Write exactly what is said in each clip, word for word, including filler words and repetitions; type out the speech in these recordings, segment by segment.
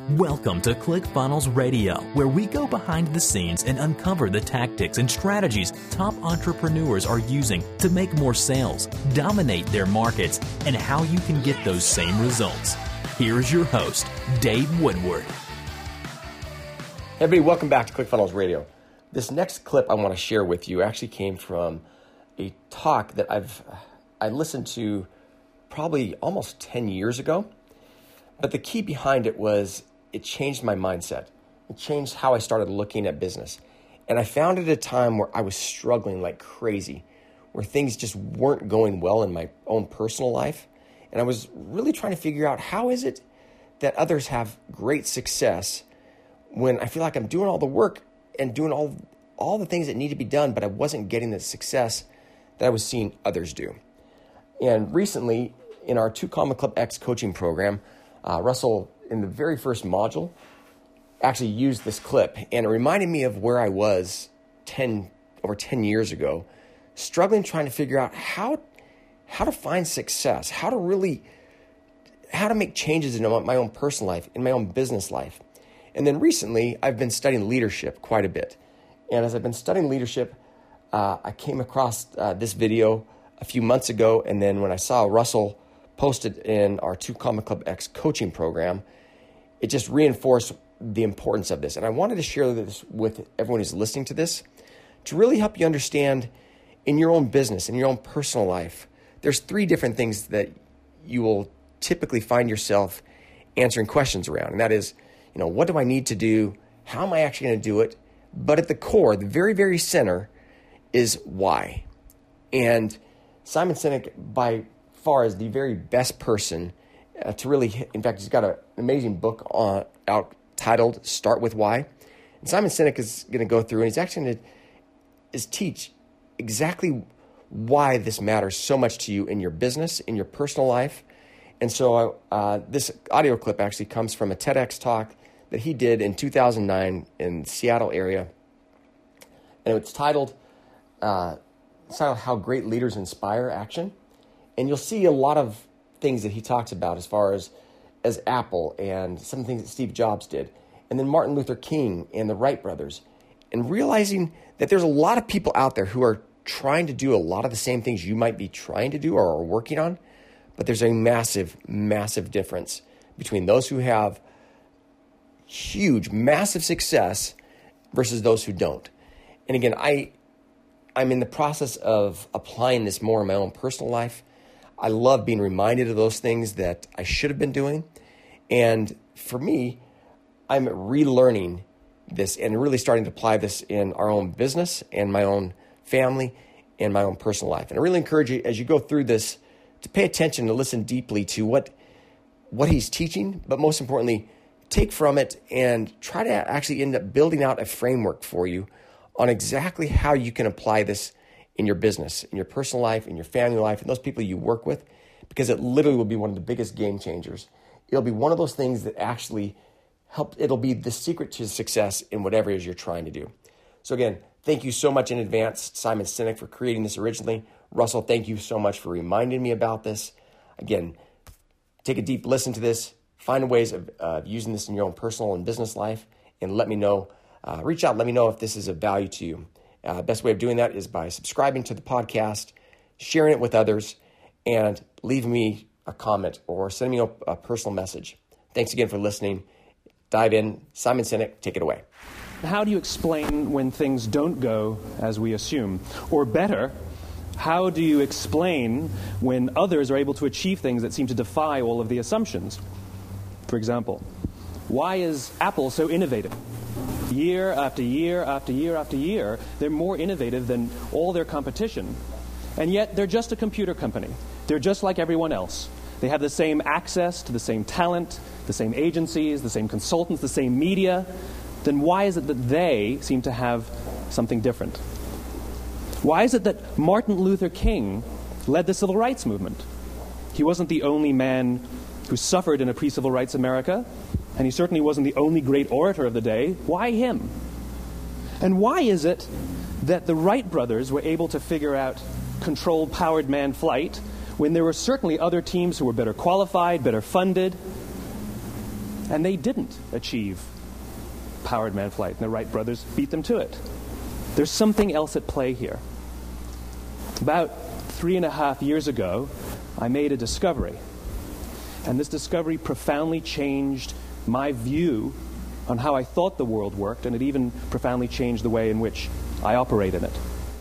Welcome to ClickFunnels Radio, where we go behind the scenes and uncover the tactics and strategies top entrepreneurs are using to make more sales, dominate their markets, and how you can get those same results. Here's your host, Dave Woodward. Hey everybody, welcome back to ClickFunnels Radio. This next clip I want to share with you actually came from a talk that I've I listened to probably almost ten years ago. But the key behind it was it changed my mindset. It changed how I started looking at business. And I found it at a time where I was struggling like crazy, where things just weren't going well in my own personal life. And I was really trying to figure out, how is it that others have great success when I feel like I'm doing all the work and doing all, all the things that need to be done, but I wasn't getting the success that I was seeing others do. And recently, in our Two Comma Club X coaching program, uh, Russell, in the very first module, actually used this clip, and it reminded me of where I was ten over ten years ago, struggling trying to figure out how how to find success, how to really how to make changes in my own personal life, in my own business life. And then recently, I've been studying leadership quite a bit, and as I've been studying leadership, uh, I came across uh, this video a few months ago, and then when I saw Russell posted in our Two Comma Club X coaching program, it just reinforced the importance of this. And I wanted to share this with everyone who's listening to this to really help you understand in your own business, in your own personal life, there's three different things that you will typically find yourself answering questions around. And that is, you know, what do I need to do? How am I actually going to do it? But at the core, the very, very center is why. And Simon Sinek, by far, is the very best person uh, to really, in fact, he's got a, an amazing book on, out titled Start With Why. And Simon Sinek is going to go through, and he's actually going to is teach exactly why this matters so much to you in your business, in your personal life. And so uh, this audio clip actually comes from a TEDx talk that he did in two thousand nine in the Seattle area. And it's titled, uh, it's titled How Great Leaders Inspire Action. And you'll see a lot of things that he talks about as far as, as Apple and some things that Steve Jobs did. And then Martin Luther King and the Wright brothers. And realizing that there's a lot of people out there who are trying to do a lot of the same things you might be trying to do or are working on. But there's a massive, massive difference between those who have huge, massive success versus those who don't. And again, I, I'm in the process of applying this more in my own personal life. I love being reminded of those things that I should have been doing. And for me, I'm relearning this and really starting to apply this in our own business and my own family and my own personal life. And I really encourage you, as you go through this, to pay attention and listen deeply to what, what he's teaching, but most importantly, take from it and try to actually end up building out a framework for you on exactly how you can apply this in your business, in your personal life, in your family life, and those people you work with, because it literally will be one of the biggest game changers. It'll be one of those things that actually help, it'll be the secret to success in whatever it is you're trying to do. So again, thank you so much in advance, Simon Sinek, for creating this originally. Russell, thank you so much for reminding me about this. Again, take a deep listen to this, find ways of uh, using this in your own personal and business life, and let me know, uh, reach out, let me know if this is of value to you. Uh, best way of doing that is by subscribing to the podcast, sharing it with others, and leaving me a comment or sending me a, a personal message. Thanks again for listening. Dive in. Simon Sinek, take it away. How do you explain when things don't go as we assume? Or better, how do you explain when others are able to achieve things that seem to defy all of the assumptions? For example, why is Apple so innovative? Year after year after year after year, they're more innovative than all their competition. And yet, they're just a computer company. They're just like everyone else. They have the same access to the same talent, the same agencies, the same consultants, the same media. Then why is it that they seem to have something different? Why is it that Martin Luther King led the civil rights movement? He wasn't the only man who suffered in a pre-civil rights America, and he certainly wasn't the only great orator of the day. Why him? And why is it that the Wright brothers were able to figure out controlled powered manned flight when there were certainly other teams who were better qualified, better funded? And they didn't achieve powered man flight, and the Wright brothers beat them to it. There's something else at play here. About three and a half years ago, I made a discovery. And this discovery profoundly changed my view on how I thought the world worked, and it even profoundly changed the way in which I operate in it.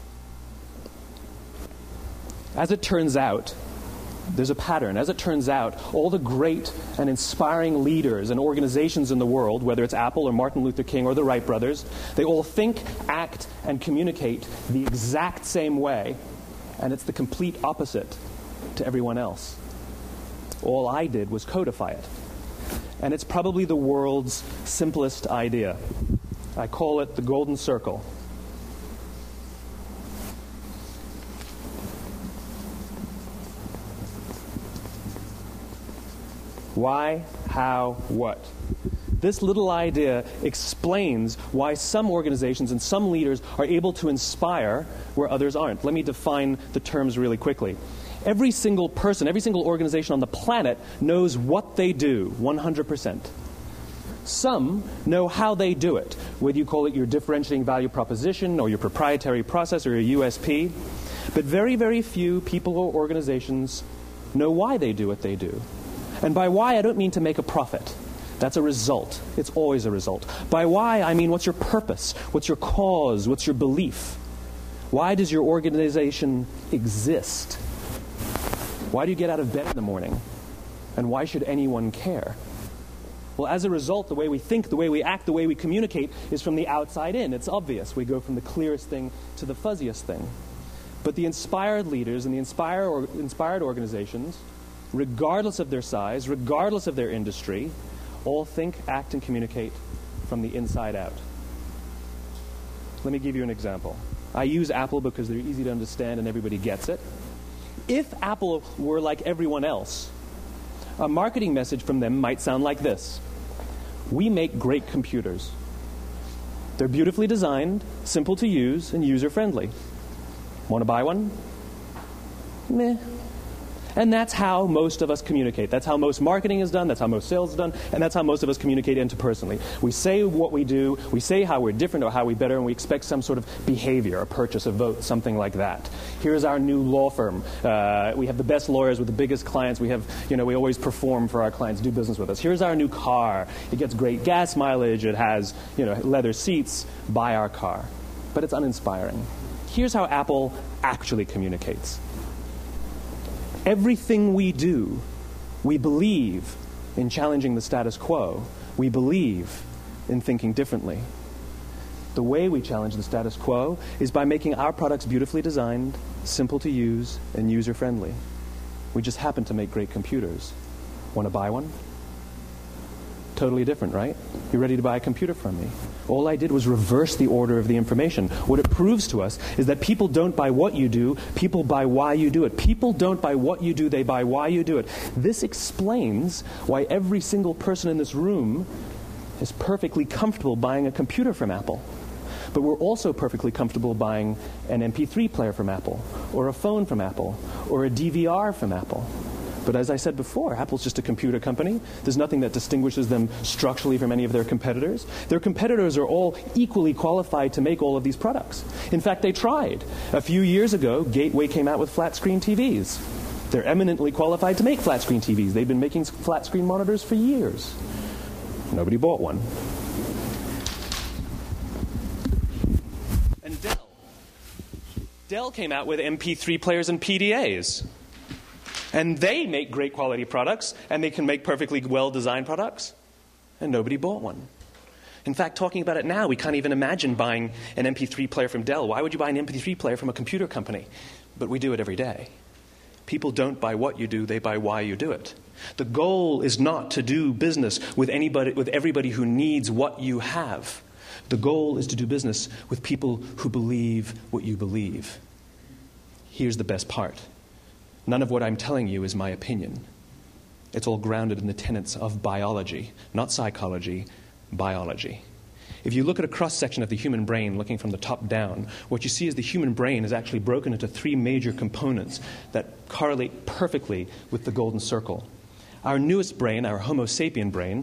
As it turns out, there's a pattern. As it turns out, all the great and inspiring leaders and organizations in the world, whether it's Apple or Martin Luther King or the Wright brothers, they all think, act, and communicate the exact same way, and it's the complete opposite to everyone else. All I did was codify it. And it's probably the world's simplest idea. I call it the golden circle. Why, how, what? This little idea explains why some organizations and some leaders are able to inspire where others aren't. Let me define the terms really quickly. Every single person, every single organization on the planet knows what they do, one hundred percent. Some know how they do it, whether you call it your differentiating value proposition or your proprietary process or your U S P. But very, very few people or organizations know why they do what they do. And by why, I don't mean to make a profit. That's a result. It's always a result. By why, I mean what's your purpose? What's your cause? What's your belief? Why does your organization exist? Why do you get out of bed in the morning? And why should anyone care? Well, as a result, the way we think, the way we act, the way we communicate is from the outside in. It's obvious. We go from the clearest thing to the fuzziest thing. But the inspired leaders and the inspire or inspired organizations, regardless of their size, regardless of their industry, all think, act, and communicate from the inside out. Let me give you an example. I use Apple because they're easy to understand and everybody gets it. If Apple were like everyone else, a marketing message from them might sound like this. We make great computers. They're beautifully designed, simple to use, and user-friendly. Want to buy one? Meh. And that's how most of us communicate. That's how most marketing is done, that's how most sales is done, and that's how most of us communicate interpersonally. We say what we do, we say how we're different or how we're better, and we expect some sort of behavior, a purchase, a vote, something like that. Here's our new law firm. Uh, we have the best lawyers with the biggest clients. We have, you know, we always perform for our clients, do business with us. Here's our new car. It gets great gas mileage. It has, you know, leather seats. Buy our car. But it's uninspiring. Here's how Apple actually communicates. Everything we do, we believe in challenging the status quo. We believe in thinking differently. The way we challenge the status quo is by making our products beautifully designed, simple to use, and user-friendly. We just happen to make great computers. Want to buy one? Totally different, right? You're ready to buy a computer from me. All I did was reverse the order of the information. What it proves to us is that people don't buy what you do, people buy why you do it. People don't buy what you do, they buy why you do it. This explains why every single person in this room is perfectly comfortable buying a computer from Apple. But we're also perfectly comfortable buying an M P three player from Apple, or a phone from Apple, or a D V R from Apple. But as I said before, Apple's just a computer company. There's nothing that distinguishes them structurally from any of their competitors. Their competitors are all equally qualified to make all of these products. In fact, they tried. A few years ago, Gateway came out with flat-screen T Vs. They're eminently qualified to make flat-screen T Vs. They've been making flat-screen monitors for years. Nobody bought one. And Dell. Dell came out with M P three players and P D As. And they make great quality products, and they can make perfectly well-designed products, and nobody bought one. In fact, talking about it now, we can't even imagine buying an M P three player from Dell. Why would you buy an M P three player from a computer company? But we do it every day. People don't buy what you do, they buy why you do it. The goal is not to do business with anybody, with everybody who needs what you have. The goal is to do business with people who believe what you believe. Here's the best part. None of what I'm telling you is my opinion. It's all grounded in the tenets of biology, not psychology, biology. If you look at a cross-section of the human brain looking from the top down, what you see is the human brain is actually broken into three major components that correlate perfectly with the golden circle. Our newest brain, our Homo sapien brain,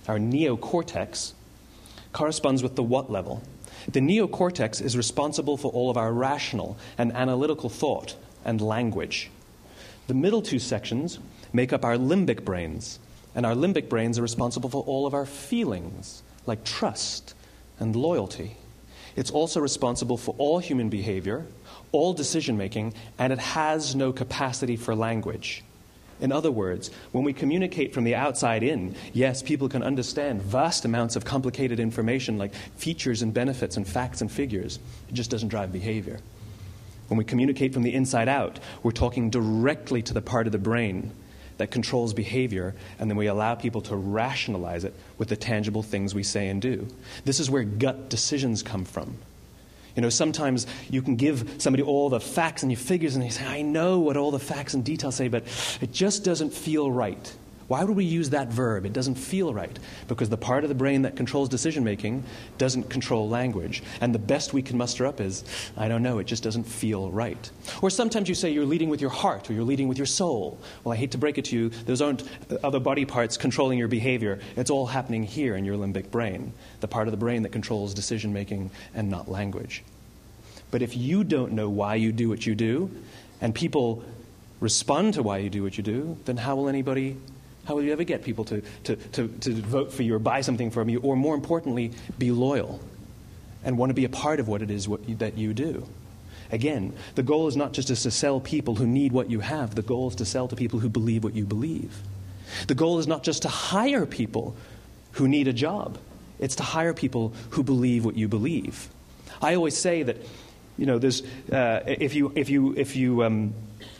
our neocortex, corresponds with the what level. The neocortex is responsible for all of our rational and analytical thought and language. The middle two sections make up our limbic brains, and our limbic brains are responsible for all of our feelings, like trust and loyalty. It's also responsible for all human behavior, all decision-making, and it has no capacity for language. In other words, when we communicate from the outside in, yes, people can understand vast amounts of complicated information like features and benefits and facts and figures. It just doesn't drive behavior. When we communicate from the inside out, we're talking directly to the part of the brain that controls behavior, and then we allow people to rationalize it with the tangible things we say and do. This is where gut decisions come from. You know, sometimes you can give somebody all the facts and your figures, and they say, I know what all the facts and details say, but it just doesn't feel right. Why would we use that verb? It doesn't feel right. Because the part of the brain that controls decision-making doesn't control language. And the best we can muster up is, I don't know, it just doesn't feel right. Or sometimes you say you're leading with your heart or you're leading with your soul. Well, I hate to break it to you, those aren't other body parts controlling your behavior. It's all happening here in your limbic brain, the part of the brain that controls decision-making and not language. But if you don't know why you do what you do, and people respond to why you do what you do, then how will anybody... How will you ever get people to, to, to, to vote for you or buy something from you, or more importantly, be loyal and want to be a part of what it is what you, that you do? Again, the goal is not just to sell people who need what you have. The goal is to sell to people who believe what you believe. The goal is not just to hire people who need a job. It's to hire people who believe what you believe. I always say that, you know, there's uh, if you if you if you um,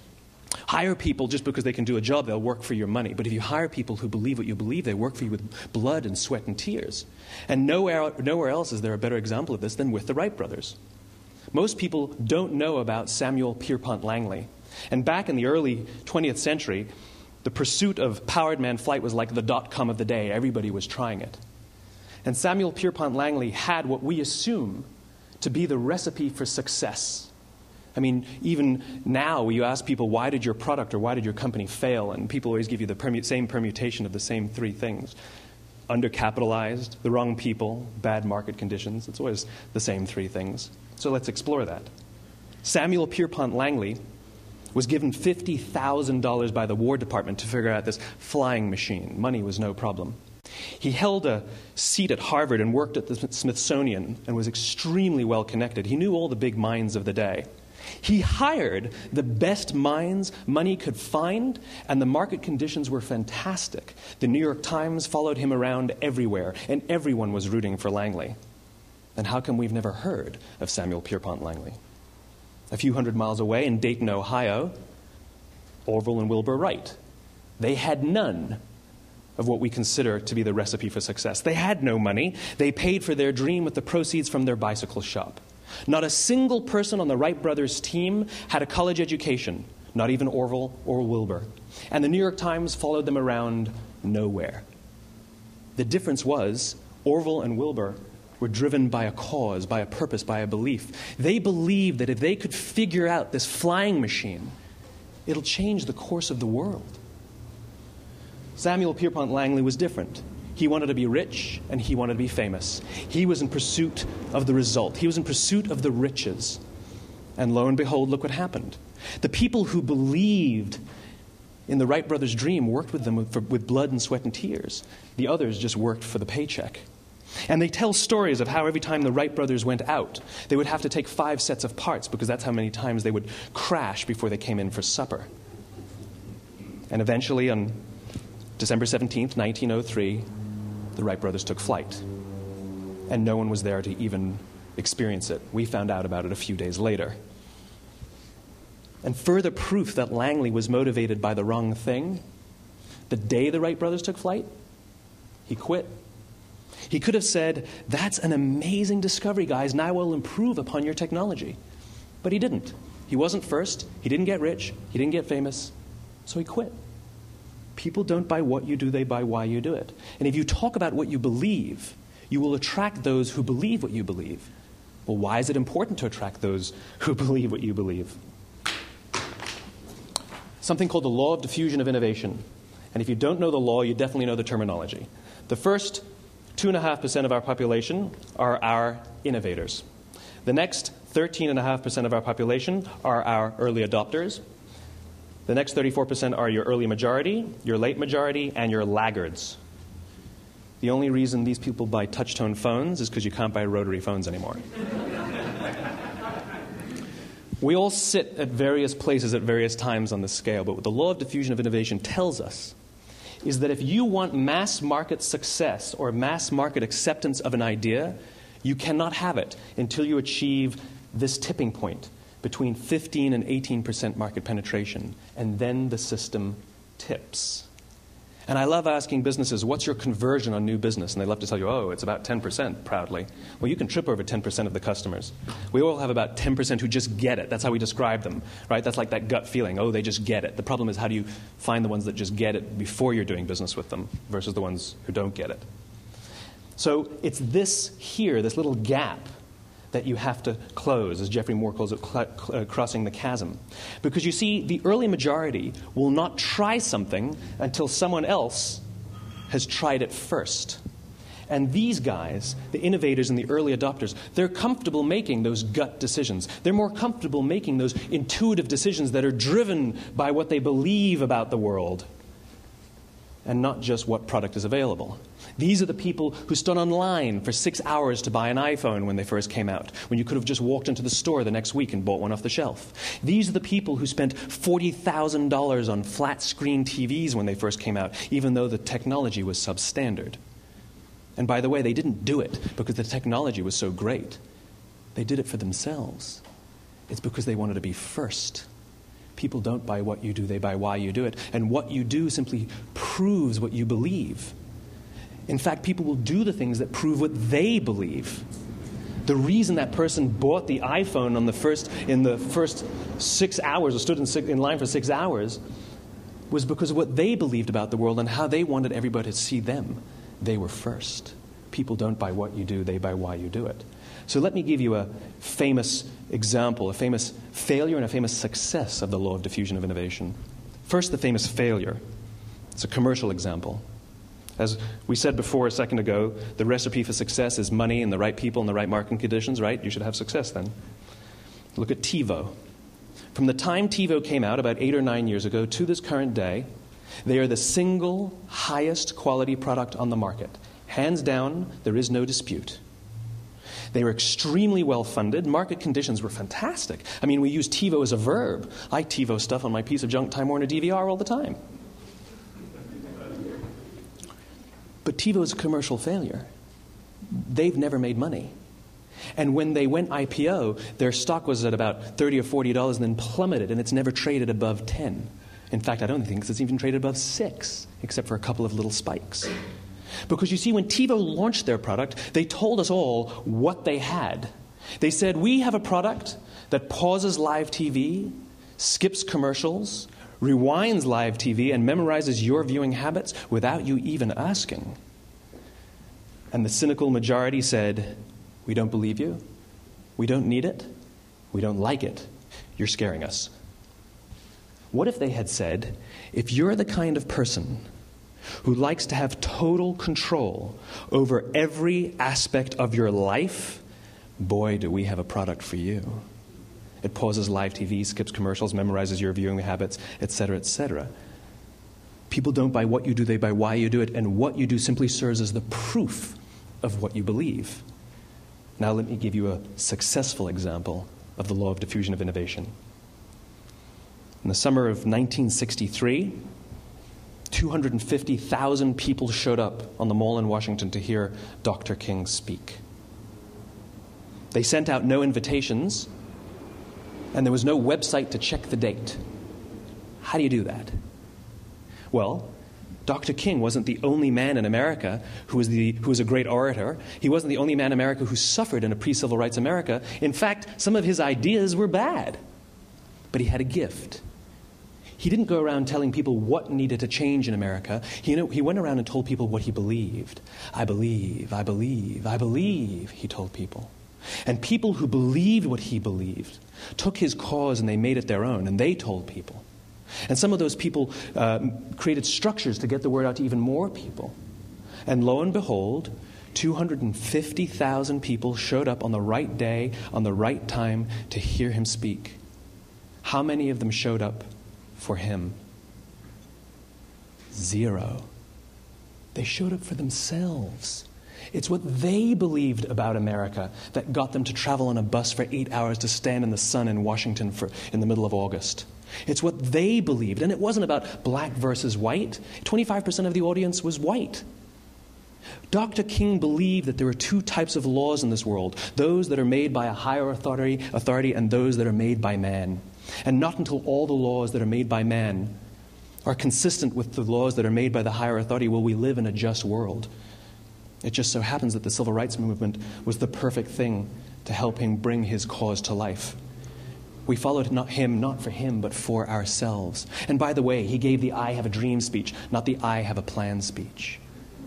hire people just because they can do a job, they'll work for your money. But if you hire people who believe what you believe, they work for you with blood and sweat and tears. And nowhere, nowhere else is there a better example of this than with the Wright brothers. Most people don't know about Samuel Pierpont Langley. And back in the early twentieth century, the pursuit of powered man flight was like the dot-com of the day. Everybody was trying it. And Samuel Pierpont Langley had what we assume to be the recipe for success. I mean, even now, you ask people, why did your product or why did your company fail? And people always give you the permu- same permutation of the same three things. Undercapitalized, the wrong people, bad market conditions. It's always the same three things. So let's explore that. Samuel Pierpont Langley was given fifty thousand dollars by the War Department to figure out this flying machine. Money was no problem. He held a seat at Harvard and worked at the Smithsonian and was extremely well connected. He knew all the big minds of the day. He hired the best minds money could find, and the market conditions were fantastic. The New York Times followed him around everywhere, and everyone was rooting for Langley. Then how come we've never heard of Samuel Pierpont Langley? A few hundred miles away in Dayton, Ohio, Orville and Wilbur Wright. They had none of what we consider to be the recipe for success. They had no money. They paid for their dream with the proceeds from their bicycle shop. Not a single person on the Wright brothers' team had a college education, not even Orville or Wilbur. And the New York Times followed them around nowhere. The difference was Orville and Wilbur were driven by a cause, by a purpose, by a belief. They believed that if they could figure out this flying machine, it'll change the course of the world. Samuel Pierpont Langley was different. He wanted to be rich, and he wanted to be famous. He was in pursuit of the result. He was in pursuit of the riches. And lo and behold, look what happened. The people who believed in the Wright brothers' dream worked with them with, for, with blood and sweat and tears. The others just worked for the paycheck. And they tell stories of how every time the Wright brothers went out, they would have to take five sets of parts because that's how many times they would crash before they came in for supper. And eventually, on December seventeenth, nineteen oh three, the Wright brothers took flight. And no one was there to even experience it. We found out about it a few days later. And further proof that Langley was motivated by the wrong thing, the day the Wright brothers took flight, he quit. He could have said, that's an amazing discovery, guys. Now we'll improve upon your technology. But he didn't. He wasn't first. He didn't get rich. He didn't get famous. So he quit. People don't buy what you do, they buy why you do it. And if you talk about what you believe, you will attract those who believe what you believe. Well, why is it important to attract those who believe what you believe? Something called the law of diffusion of innovation. And if you don't know the law, you definitely know the terminology. The first two point five percent of our population are our innovators. The next thirteen point five percent of our population are our early adopters. The next thirty-four percent are your early majority, your late majority, and your laggards. The only reason these people buy touch-tone phones is because you can't buy rotary phones anymore. We all sit at various places at various times on the scale, but what the law of diffusion of innovation tells us is that if you want mass market success or mass market acceptance of an idea, you cannot have it until you achieve this tipping point between fifteen and eighteen percent market penetration, and then the system tips. And I love asking businesses, what's your conversion on new business? And they love to tell you, oh, it's about ten percent, proudly. Well, you can trip over ten percent of the customers. We all have about ten percent who just get it. That's how we describe them, right? That's like that gut feeling, oh, they just get it. The problem is, how do you find the ones that just get it before you're doing business with them versus the ones who don't get it? So it's this here, this little gap, that you have to close, as Geoffrey Moore calls it, cl- cl- uh, crossing the chasm. Because you see, the early majority will not try something until someone else has tried it first. And these guys, the innovators and the early adopters, they're comfortable making those gut decisions. They're more comfortable making those intuitive decisions that are driven by what they believe about the world and not just what product is available. These are the people who stood online for six hours to buy an iPhone when they first came out, when you could have just walked into the store the next week and bought one off the shelf. These are the people who spent forty thousand dollars on flat-screen T Vs when they first came out, even though the technology was substandard. And by the way, they didn't do it because the technology was so great. They did it for themselves. It's because they wanted to be first. People don't buy what you do, they buy why you do it. And what you do simply proves what you believe. In fact, people will do the things that prove what they believe. The reason that person bought the iPhone on the first, in the first six hours, or stood in, six, in line for six hours, was because of what they believed about the world and how they wanted everybody to see them. They were first. People don't buy what you do, they buy why you do it. So let me give you a famous example, a famous failure and a famous success of the law of diffusion of innovation. First, the famous failure. It's a commercial example. As we said before a second ago, the recipe for success is money and the right people and the right marketing conditions, right? You should have success then. Look at TiVo. From the time TiVo came out about eight or nine years ago to this current day, they are the single highest quality product on the market. Hands down, there is no dispute. They were extremely well funded. Market conditions were fantastic. I mean, we use TiVo as a verb. I TiVo stuff on my piece of junk Time Warner D V R all the time. But TiVo is a commercial failure. They've never made money. And when they went I P O, their stock was at about thirty or forty dollars and then plummeted, and it's never traded above ten. In fact, I don't think it's even traded above six, except for a couple of little spikes. Because you see, when TiVo launched their product, they told us all what they had. They said, we have a product that pauses live T V, skips commercials, rewinds live T V, and memorizes your viewing habits without you even asking. And the cynical majority said, we don't believe you, we don't need it, we don't like it, you're scaring us. What if they had said, if you're the kind of person who likes to have total control over every aspect of your life, boy, do we have a product for you. It pauses live T V, skips commercials, memorizes your viewing habits, et cetera, et cetera. People don't buy what you do, they buy why you do it, and what you do simply serves as the proof of what you believe. Now let me give you a successful example of the law of diffusion of innovation. In the summer of nineteen sixty-three, two hundred fifty thousand people showed up on the Mall in Washington to hear Doctor King speak. They sent out no invitations, and there was no website to check the date. How do you do that? Well, Doctor King wasn't the only man in America who was, the, who was a great orator. He wasn't the only man in America who suffered in a pre-civil rights America. In fact, some of his ideas were bad. But he had a gift. He didn't go around telling people what needed to change in America. He, you know, he went around and told people what he believed. I believe, I believe, I believe, he told people. And people who believed what he believed took his cause and they made it their own, and they told people. And some of those people uh, created structures to get the word out to even more people. And lo and behold, two hundred fifty thousand people showed up on the right day, on the right time, to hear him speak. How many of them showed up for him? Zero. They showed up for themselves. It's what they believed about America that got them to travel on a bus for eight hours to stand in the sun in Washington for, in the middle of August. It's what they believed. And it wasn't about black versus white. twenty-five percent of the audience was white. Doctor King believed that there are two types of laws in this world, those that are made by a higher authority, authority and those that are made by man. And not until all the laws that are made by man are consistent with the laws that are made by the higher authority will we live in a just world. It just so happens that the civil rights movement was the perfect thing to help him bring his cause to life. We followed not him, not for him, but for ourselves. And by the way, he gave the I have a dream speech, not the I have a plan speech.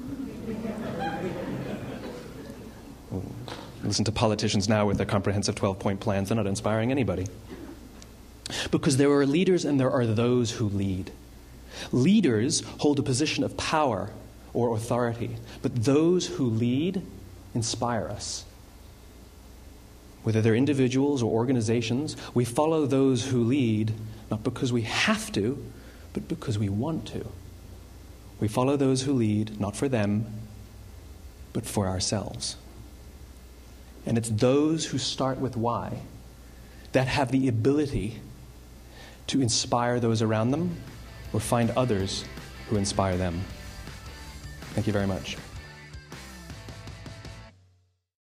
Listen to politicians now with their comprehensive twelve-point plans. They're not inspiring anybody. Because there are leaders and there are those who lead. Leaders hold a position of power or authority, but those who lead inspire us. Whether they're individuals or organizations, we follow those who lead not because we have to, but because we want to. We follow those who lead not for them, but for ourselves. And it's those who start with why that have the ability to inspire those around them or find others who inspire them. Thank you very much.